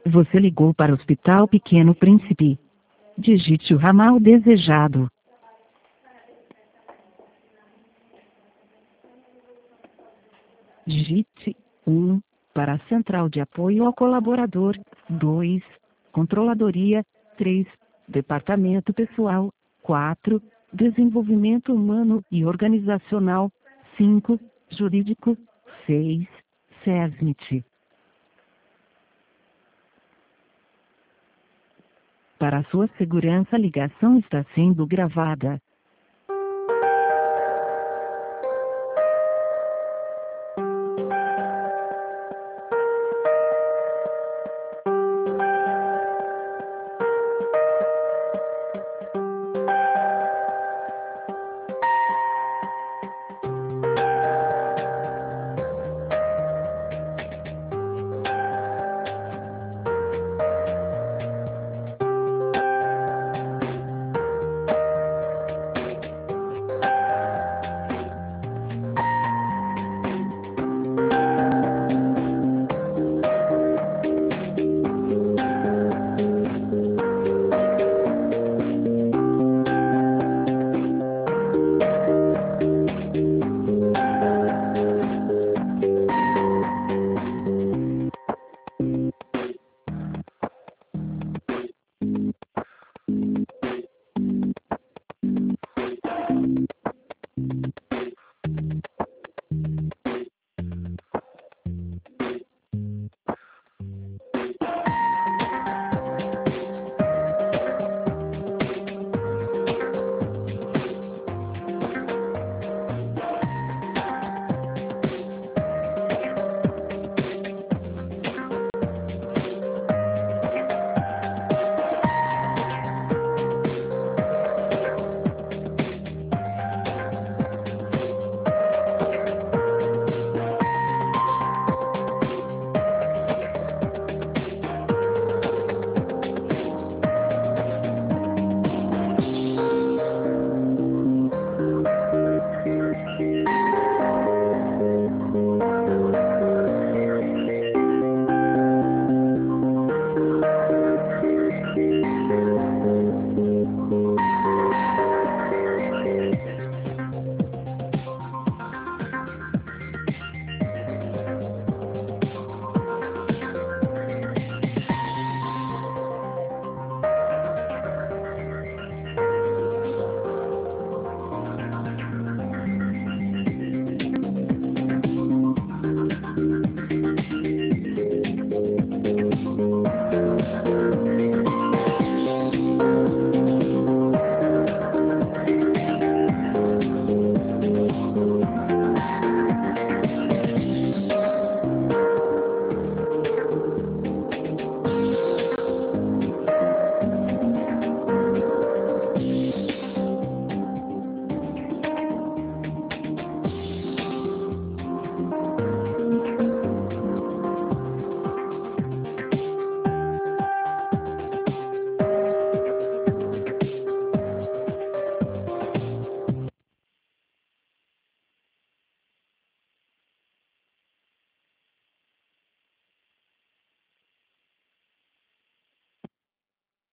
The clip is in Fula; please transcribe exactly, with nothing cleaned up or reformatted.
Você ligou para o Hospital Pequeno Príncipe. Digite o ramal desejado. Digite um para a Central de Apoio ao Colaborador, dois Controladoria, três Departamento Pessoal, quatro Desenvolvimento Humano e Organizacional, cinco Jurídico, seis SESMIT. Para sua segurança, a ligação está sendo gravada.